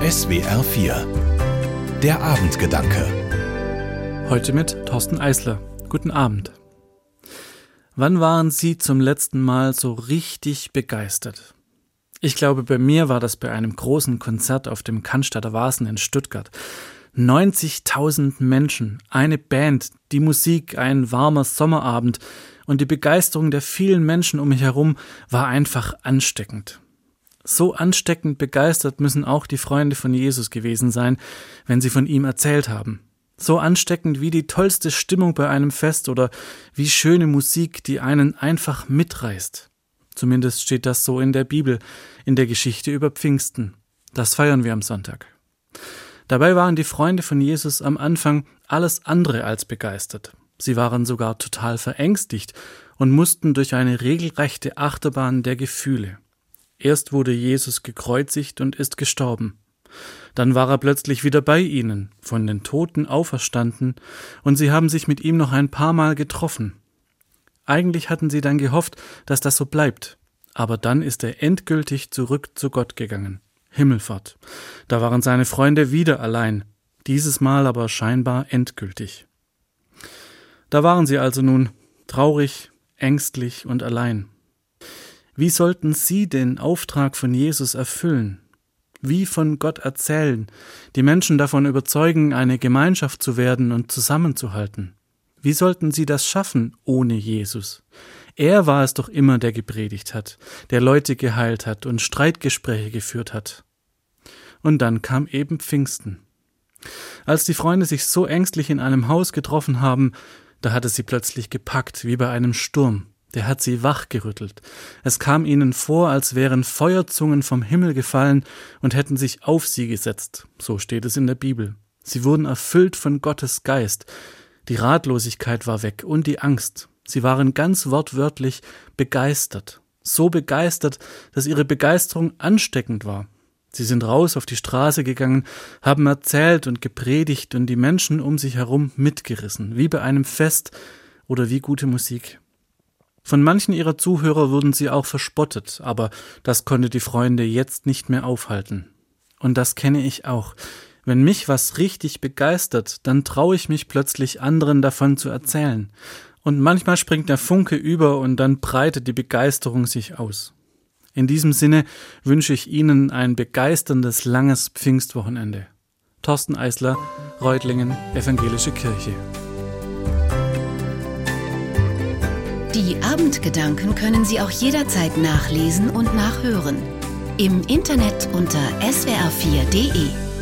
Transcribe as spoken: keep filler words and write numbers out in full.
S W R vier. Der Abendgedanke. Heute mit Thorsten Eisler. Guten Abend. Wann waren Sie zum letzten Mal so richtig begeistert? Ich glaube, bei mir war das bei einem großen Konzert auf dem Cannstatter Wasen in Stuttgart. neunzigtausend Menschen, eine Band, die Musik, ein warmer Sommerabend und die Begeisterung der vielen Menschen um mich herum war einfach ansteckend. So ansteckend begeistert müssen auch die Freunde von Jesus gewesen sein, wenn sie von ihm erzählt haben. So ansteckend wie die tollste Stimmung bei einem Fest oder wie schöne Musik, die einen einfach mitreißt. Zumindest steht das so in der Bibel, in der Geschichte über Pfingsten. Das feiern wir am Sonntag. Dabei waren die Freunde von Jesus am Anfang alles andere als begeistert. Sie waren sogar total verängstigt und mussten durch eine regelrechte Achterbahn der Gefühle. Erst wurde Jesus gekreuzigt und ist gestorben. Dann war er plötzlich wieder bei ihnen, von den Toten auferstanden, und sie haben sich mit ihm noch ein paar Mal getroffen. Eigentlich hatten sie dann gehofft, dass das so bleibt, aber dann ist er endgültig zurück zu Gott gegangen. Himmelfahrt. Da waren seine Freunde wieder allein, dieses Mal aber scheinbar endgültig. Da waren sie also nun, traurig, ängstlich und allein. Wie sollten sie den Auftrag von Jesus erfüllen? Wie von Gott erzählen, die Menschen davon überzeugen, eine Gemeinschaft zu werden und zusammenzuhalten? Wie sollten sie das schaffen ohne Jesus? Er war es doch immer, der gepredigt hat, der Leute geheilt hat und Streitgespräche geführt hat. Und dann kam eben Pfingsten. Als die Freunde sich so ängstlich in einem Haus getroffen haben, da hat es sie plötzlich gepackt, wie bei einem Sturm. Der hat sie wachgerüttelt. Es kam ihnen vor, als wären Feuerzungen vom Himmel gefallen und hätten sich auf sie gesetzt. So steht es in der Bibel. Sie wurden erfüllt von Gottes Geist. Die Ratlosigkeit war weg und die Angst. Sie waren ganz wortwörtlich begeistert. So begeistert, dass ihre Begeisterung ansteckend war. Sie sind raus auf die Straße gegangen, haben erzählt und gepredigt und die Menschen um sich herum mitgerissen, wie bei einem Fest oder wie gute Musik. Von manchen ihrer Zuhörer wurden sie auch verspottet, aber das konnte die Freunde jetzt nicht mehr aufhalten. Und das kenne ich auch. Wenn mich was richtig begeistert, dann traue ich mich plötzlich, anderen davon zu erzählen. Und manchmal springt der Funke über und dann breitet die Begeisterung sich aus. In diesem Sinne wünsche ich Ihnen ein begeisterndes, langes Pfingstwochenende. Thorsten Eisler, Reutlingen, Evangelische Kirche. Die Abendgedanken können Sie auch jederzeit nachlesen und nachhören. Im Internet unter S W R vier punkt de.